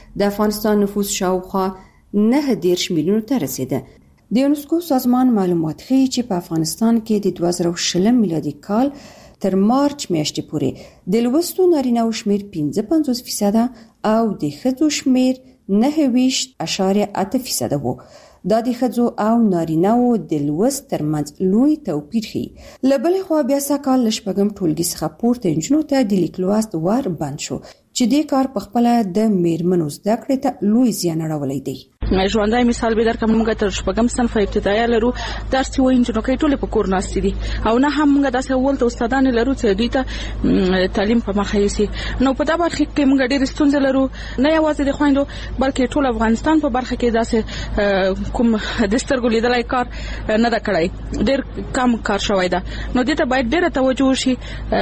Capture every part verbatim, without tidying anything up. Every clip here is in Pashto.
د افغانستان نفوس شاوخوا نه دیرش میلیونو ته رسیده. د یونسکو سازمان معلومات ښیي چې په افغانستان کې د دوه زره شلم میلادي کال تر مارچ میاشتې پورې د لوستو نارینه‌و شمیر پنځه پنځوس فیصده او د ښځو شمیر نهه ویشت اعشاریه اته فیصده وو. دا د ښځو او نارینه‌و د لوست ترمنځ لوی توپیر ښیي. له بلې خوا بیا سږکال له شپږم ټولګي څخه پورته نجونو ته د لیک لوست ور بند شو چې دې کار په خپله د میرمنو زده کړې ته لوی زیان اړولی دی. ژوندی مثال به درکړم، موږ تر شپږم صنف ابتدایي لرو، درس وایي نجونو کې ټولې په کور ناستې دي او نه هم موږ داسې اول ته استادان لرو چې دوی ته تعلیم په مخه یوسي. نو په دا برخه کې موږ ډېرې ستونزې لرو، نه یوازې د خویندو بلکې ټول افغانستان په برخه کې داسې کوم د سترګو لیدلای کار نه ده کړی، ډېر کم کار شوی ده. نو دې ته باید ډېره توجه وشي،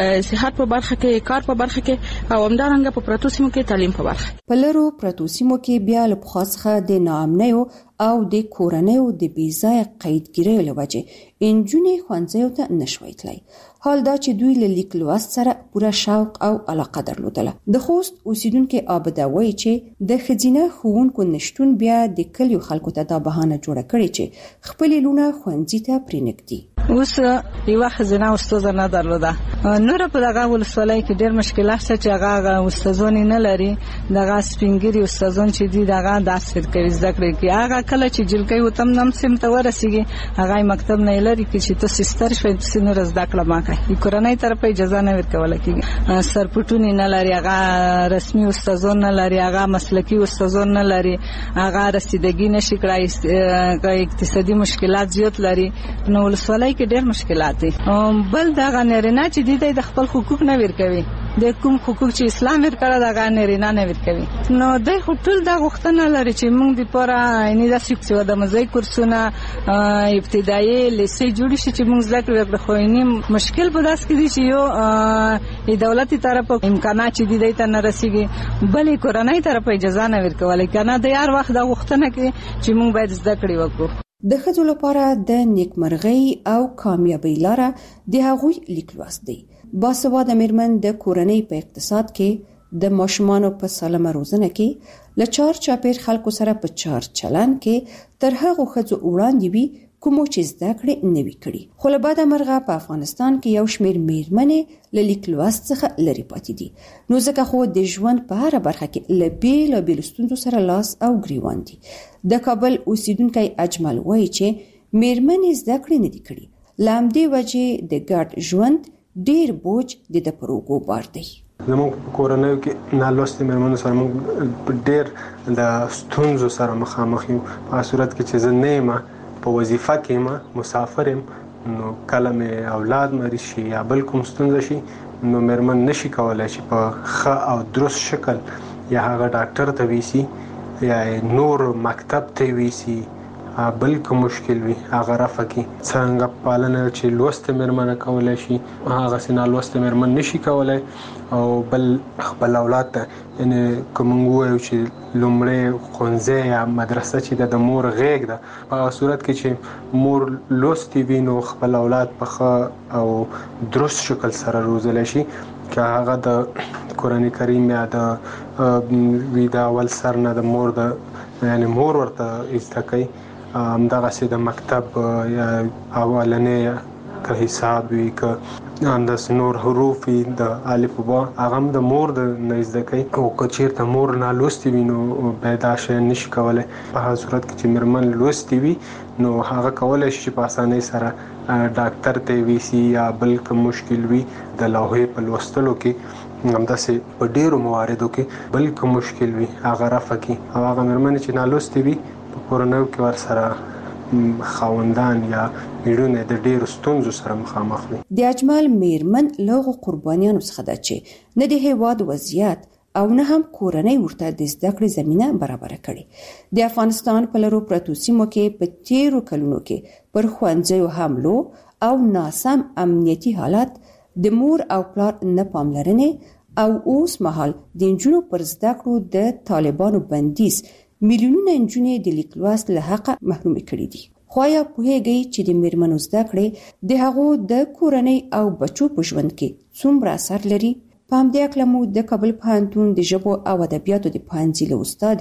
صحت په برخه کې، کار په برخه کې او همدارنګه په پرتو سیمو کې تعلیم په برخه. په لرو پرتو سیمو کې بیا له پخوا څخه د ناامنیو او د کورنیو د بېځایه قیدګیریو له وجې نجونې ښوونځیو ته نشوی تللی. حال دا چې دوی له لیک لوست سره پوره شوق او علاقه درلودله. د خوست اوسیدونکي عابده وایي چې د ښځینه ښوونکو نشتون بیا د کلیو خلکو ته دا بهانه جوړه کړې چې خپلې لوڼه ښوونځي ته پرېنږدي. اوس یوه ښځینه استاده نه درلوده. نوره په دغه ولسوالۍ کې ډېر مشکلات شته چې هغه استادان نه لري. دغه سپینګیري استادان چې دي دغه داسې کوي زده کړې کې هغه کله چې جلکۍ وتم نم سیم ته ورسیږي هغه مکتب نه لري چې تاسو ستر شوي تاسو نور زده کړه ما کوي. کورنۍ طرف اجازه نه ورکول کېږي. سرپټونی نه لري، هغه رسمي استادان نه لري، هغه مسلکي استادان نه لري، هغه رسیدګي نشي کړای، اقتصادي مشکلات زیات لري. نو ولسوالۍ کې ډېر مشکلات دي. بل دغه نارینه چې دي د خپل حقوق نه ورکوي، د کوم حقوق چې اسلام ورکړه دغه نارینه نه ورکوي. نو دوی خو ټول دا غوښتنه لري چې موږ د پوره یعنې داسې چې د مزای کورسونه ابتدایي لیسې جوړ شي چې موږ زده کړو. خو یعنې مشکل په داس کې دي چې یو د دولتي طرفه امکانات چې دي دوی ته نه رسیږي، بلې کورنۍ طرفه اجازه نه ورکولی. که نه د هر وخت دا غوښتنه کوي چې موږ باید زده کړې وکړو. د ښځو لپاره د نیکمرغۍ او کامیابۍ لاره د هغوی لیک لوست دی. باسواده میرمن د کورنۍ په اقتصاد کې، د ماشومانو په سالمه روزنه کې، له چار چاپیر خلکو سره په چار چلن کې تر هغو ښځو وړاندې وي کومو چې زده کړې نه وي کړي. خو له بده مرغه په افغانستان کې یو شمیر میرمنې له لیک لوست څخه لرې پاتې دي. نو ځکه خو د ژوند په هره برخه کې له بېلابېلو ستونزو سره لاس او ګریوان دي. د کابل اوسیدونکی اجمل وایي چې میرمنې زده کړې نه دي کړي. له همدې وجې د ګډ ژوند ډېر بوج د ده پر اوږو بار دی. زموږ په کورنیو کې نالوستې میرمنو سره موږ ډېر د ستونزو سره مخامخ یو. په صورت کې چې زه نه یم په وظیفه کې یم، مسافر یم، نو کله مې اولاد مریض شي یا بل کوم ستونزه شي، نو میرمن نشي کولی چې په ښه او درست شکل یا هغه ډاکټر ته ویسي یا نور مکتب ته ویسي، بل کوم مشکل وي هغه رفع کړي. څرنګه پالنه چې لوستې میرمنه کولی شي هغسې نالوستې میرمن نشي کولی. او بل خپل اولاد ته یعنې که موږ ووایو چې لومړی ښوونځی یا مدرسه چې د مور غېږ ده، په هغه صورت کې چې مور لوستې وي نو خپل اولاد په ښه او درست شکل سره روزلی شي. که هغه د قرآن کریم یا د وي د اول سر نه د مور د یعنې مور ورته زده کوي، همدغسې د مکتب یا اولنې که حساب وي که همداسې نور حروف وي د الف و با هغه هم د مور د نه زده کوي. او که چېرته مور نالوستې وي نو بیا دا شی نشي کولی. په هغه صورت کې چې میرمن لوستې وي نو هغه کولی شي چې په اسانۍ سره ډاکټر ته ویسي یا بل کوم مشکل وي د لوحې په لوستلو کې، همداسې په ډېرو مواردو کې بل کوم مشکل وي هغه رفع کړي. او هغه میرمنې چې نالوستې وي په کورنیو کې ورسره خاوندان یا میړونه د ډېرو ستونزو سره مخامخ دي. د اجمل میرمن له هغو قربانیانو څخه ده چې نه د هېواد وضعیت او نه هم کورنۍ ورته د زده کړې زمینه برابره کړې. د افغانستان په لرو پرتو سیمو کې په تیرو کلونو کې پر ښوونځیو حملو او ناسم امنیتي حالت، د مور او پلار نه پاملرنې او اوس مهال د نجونو پر زده کړو د طالبانو بندیز میلیونونه نجونې د لیک لوست له حقه محرومې کړي دي. خو آیا پوهیږئ چې د میرمنو زده کړې د هغو د کورنۍ او بچو په ژوند کې څومره اثر لري؟ په همدې اړه مو د کابل پوهنتون د ژبو او ادبیاتو د پوهنځي له استاد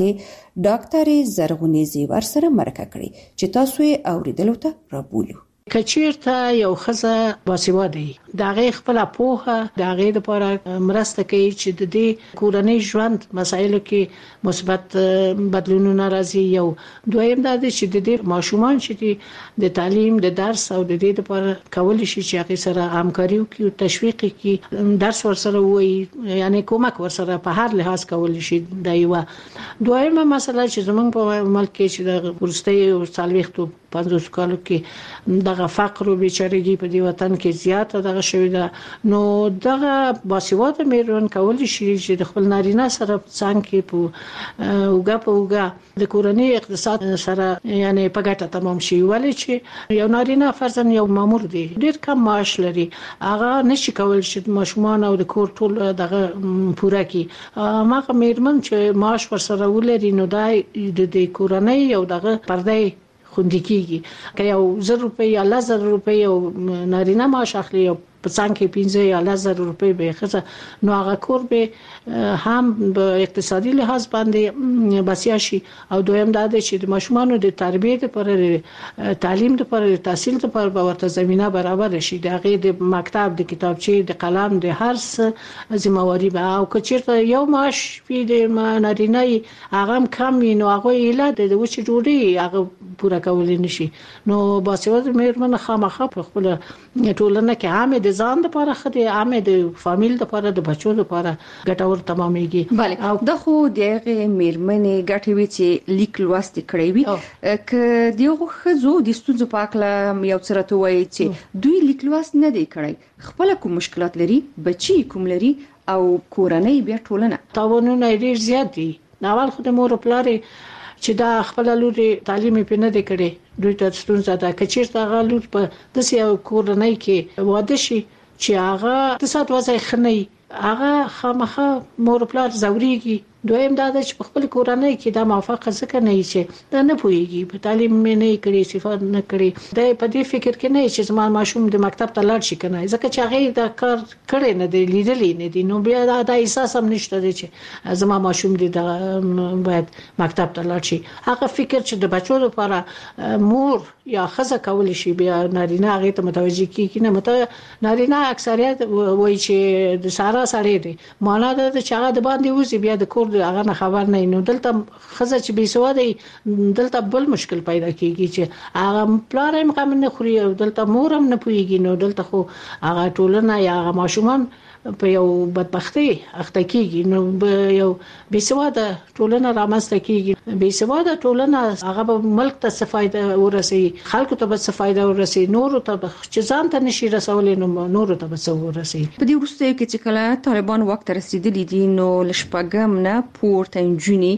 ډاکټر زرغونې زیور سره مرکه کړې چې تاسو یې اوریدلو ته رابولو. کچیرته یو خزه باسواده دغه خپل پوهه دغه لپاره مرسته کوي چې د دې کورنۍ ژوند مسایلو کې مثبت بدلونونه راځي. یو دویم دا دی چې د دې ماشومان چې د تعلیم د درس او د دې لپاره کول شي چې هغه سره همکاري وکړي او تشویق کړي، درس ورسره وایي، یعنی کومک ورسره په هر لحاظ کول شي. دا یو دویمه مسله چې زمونږ په ملک کې چې د ورستۍ سالويختو پنځوس کالو کې دغه فقر او بیچارهګي په دې وطن کې زیاته دغه شوې ده، نو دغه باسواده میرمن کول شي چې د خپل نارینه سره څنګه کې په اوګه په اوګه د کورنۍ اقتصاد سره یعنی په ګټه تمام شي. ولې چې یو نارینه فرضاً یو مامور دی، ډیر کم معاش لري، هغه نشي کولای چې ماشومان او د کور ټول دغه پوره کړي. ماغه میرمن چې معاش ورسره ولري نو د دې کورنۍ یو دغه پردې خوندې کیږي. که یو زر روپۍ یا لزر روپۍ او نارینه معاش اخلي او په څنګه کې پنځه یا لزر روپۍ به خزه، نو هغه کور به هم په اقتصادي لحاظ باندې بسیا شي. او دویم دا دی چې د ماشومانو د تربیت لپاره، تعلیم لپاره، تحصیل لپاره ورته زمينه برابر شي. د هغه د مکتب، د کتابچې، د قلم، د هر څه ذمہواری به او کچیرته یو معاش په د نارینه هغه کم نو هغه اله د وچ جوړي هغه پوره کول نشي. نو باسواده میرمن خامخا په خپل ټولنه کې عامه د ځان لپاره خدي، عامه د فامیل لپاره، د بچو لپاره ګټور تمامېږي. بله، او د خو دغه میرمنې ګټې وی چې لیک لوست کړی وي، ک دیغه خزو د ستونزو په اړه یو څه راته وایي چې دوی لیک لوست نه دی کړی، خپل کوم مشکلات لري، بچي کوم لري او کورنۍ بیا ټولنه تاوانونه ډیر زیات دي. اول خو د مور پلار چې دا خپل لوري تعلیم په نه دی کړي، دوی ته ستونزه ده. کچیرته هغه لور په داسې یو کورنۍ کې واده شي چې هغه د سات وځي خنۍ، هغه خامخه مور پلار زوريږي. دویم دا چې په خپل کورنۍ کې دا موافقه ځکه نه چې دا نه پويږي، په تعلیم مې نه کړی، صفات نه کړی، دا په دې فکر کې نه چې زما ماشوم د مکتب ته لاړ شي کنه، ځکه چې هغه دا کار کړی نه دی، لیدلې نه دی، نو بیا دا, دا احساس هم نشته دی چې زما ماشوم دې دا باید مکتب ته لاړ شي. هغه فکر چې د بچو لپاره مور یا خزه کول شي بیا نارینه هغه ته متوجي کیږي نه. مته نارینه اکثریت وایي چې د سارا سړی دی، معنا دا چې هغه د باندې وځي بیا د کور هغه نه خبر نه. نو دلته خزه چې بي سواده دلته بل مشکل پیدا کیږي چې هغه پلار هم قام نه خوري او دلته مور هم نه پويږي. نو دلته خو هغه ټولنه یا هغه ماشومان په یو بدبختی اخته کیږي. نو یو بي سواده ټولنه رامنځته کیږي. بي سواده ټولنه هغه به ملک ته څه فائدہ ورسي، خلکو ته به څه فائدہ ورسي، نور ته چې ځان ته نشي رسولې نو نور ته به څه ورسي. په دې وروسته کې چې کله طالبان وخت رسیدلی دي نو لشپګم نه پورته انجونی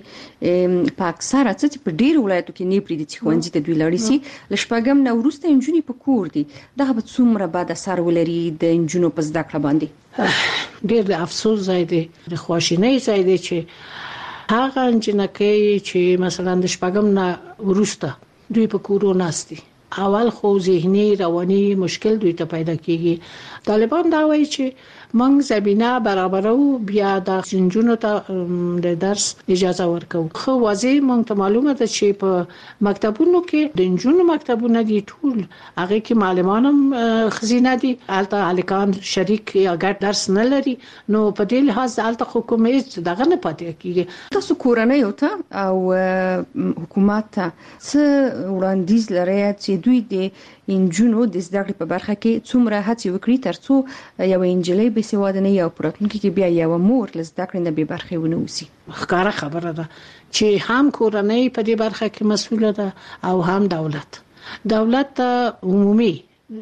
په اکثره څه په ډیر ولایتو کې نه پریدي چې خوندې ته دوی لړی سي. لشپګم نه ورسته انجونی په کور دي، دا به څومره بعد اثر ولري د انجونو په زده کړه باندې؟ ډیر د افسوس ځای دی، د خواشینۍ ځای دی چې هغه انجنکې چې مثلا د شپږم نه ورسته دوی په کورو ناستي، اول خو ذهني رواني مشکل دوی ته پیدا کیږي. طالبان دا وایي چې موږ زمينه برابرو، بیا د جنونو ته د درس اجازه ورکو. خو واځي موږ ته معلومه ده چې په مکتبونو کې د جنونو مکتبونه دي، ټول هغه کې معلمانم خزینه دي، الته الکان شریک یا ګډ درس نه لري. نو په دې لحاظ الته حکومت دغه نه پاتې کیږي. تاسو کورنۍ ته او حکومت ته څه وړاندیز لري چې دوی د انجونو د زده کړې په برخه کې څومره هڅې وکړي ترڅو یو انجلۍ به سواده نه یو پراتونکو کې بیا یو مور له زده کړې نه به برخه ونه وسی؟ ښکاره خبره ده چې هم کورنۍ په دې برخه کې مسؤله ده او هم دولت. دولت ته عمومي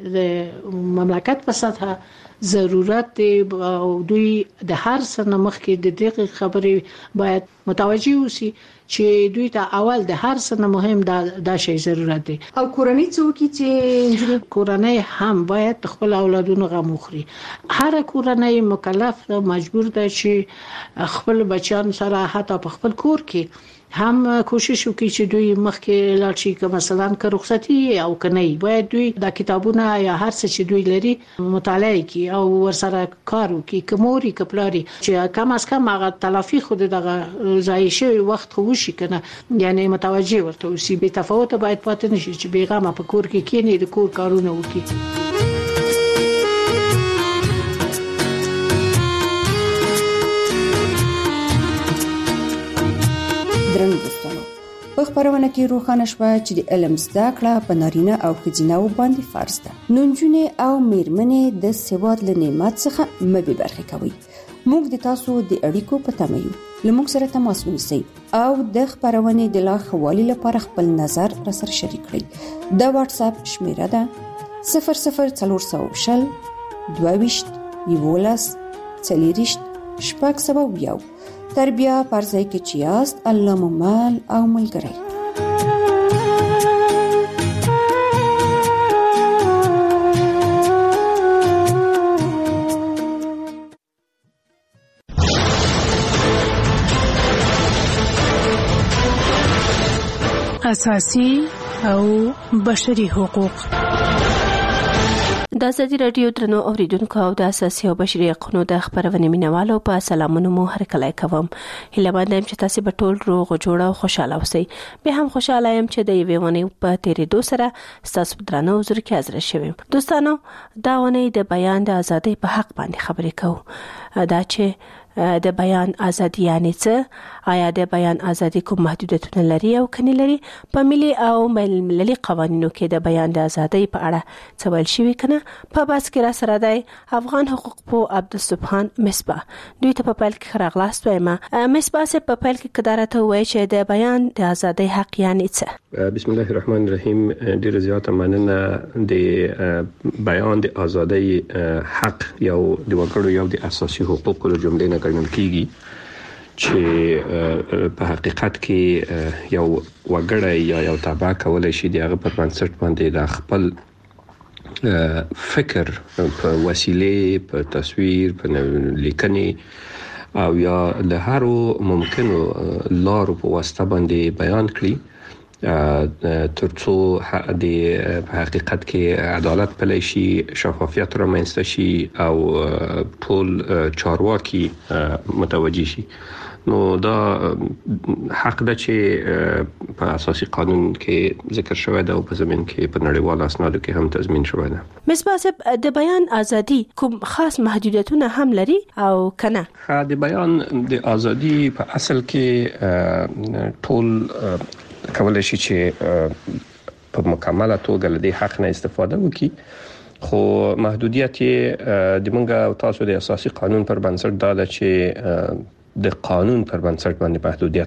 د مملکت په سطح ضرورت دی او دوی د هر څه نه مخکې د دې خبرې باید متوجي وسی چې دوی ته اول د هر څه نه مهم دا د شی ضرورت دی. او کورنۍ څوک چې کورنۍ هم باید خپل اولادونو غم وخوري. هر کورنۍ مکلف ده، مجبور ده چې خپل بچیان سره حتی په خپل کور کې هم کوشش وکړي چې دوی مخکې لاړ شي، که مثلا که رخصتي او کني باید دوی د کتابونه یا هر څه چې دوی لري مطالعه کوي او ورسره کار وکړي کوموري کپلاري چې کم از کم هغه تلافي خود دغه ضایع شوی وخت خو وشي کنه یعنی متوجه ورته وسی به تفاوت باید پاتې نشي چې بیغمه په کور کې کینی د کور کارونه وکړي. درنو دوستانو په خبرونه کې روښانه شوه چې د علم زده کړه په نارینه او ښځینه باندې فرض ده. نونجونې او میرمنې د سواد له نعمت څخه مبي برخه کوي. موږ د تاسو د اړیکو په تمه یو. لموږ سره تماس ونیسئ او د خبرونه د لا خوالي لپاره خپل نظر را سره شریک کړئ. د واتس اپ شمیره ده صفر صفر څلور سوه شل دوه ویشت یوولس څلېرویشت شپږ سوه یو. تربیه پرځای کې چې یاست الله مو مال او ملګری. اساسي او بشري حقوق. د ازادي رادیو درنو اوریدونکو او د اساسي او بشري حقوقو د خبرونه مینوالو په سلامونه مو هرکلی کوم. هیله مند یم چې تاسو به ټول روغ جوړ او خوشاله اوسئ. به هم خوشاله یم چې د یوې ونې په تیرېدو سره تاسو درنو حضور کې حاضر شوم. دوستانو دا ونې د بیان د ازادۍ په حق باندې خبرې کوو. دا چې د بیان ازادي یعنی څه؟ آیا د بیان ازادي کوم محدودیتونه لري او کني لري؟ په ملي او بین المللي قوانینو کې د بیان د ازادۍ په اړه څه ویل شوی کنه؟ په بس کې را سره دی افغان حقوق پو عبدالسبحان مصباح. دوی ته په پیل کې راغلاست وایم. مصباح سه په پیل کې قدرت وایي چې د بیان د ازادۍ حق یعنی څه؟ بسم الله الرحمن الرحیم. ډیر زیات مننه. د بیان د ازادۍ حق یو د وګړو یو د اساسي حقوقو له جملې نه ګڼل کیږي چې په حقیقت کې یو وګړی یا یو تابع کولای شي د هغه په بنسټ باندې د خپل فکر په وسیله په تصویر په لیکنې او یا له هر ممکنو لارو په واسطه باندې بیان کړي ترڅو د په حقیقت کې عدالت پلی شي، شفافیت رامنځته شي او ټول چارواکي متوجي شي. نو دا حق ده چې په اساسي قانون کې ذکر شوی ده او په زمين کې په نړیوال اسنادو کې هم تضمین شوی ده. مصباح صاحب د بیان ازادي کوم خاص محدودیتونه هم لري او کنه؟ ها د بیان د ازادي په اصل کې ټول کولای شي چې په مکمله توګه له دې حق نه استفاده وکړي، خو محدودیت د مونږه او تاسو د اساسي قانون پر بنسټ دا ده چې د قانون پر بنسټ باندې محدودیت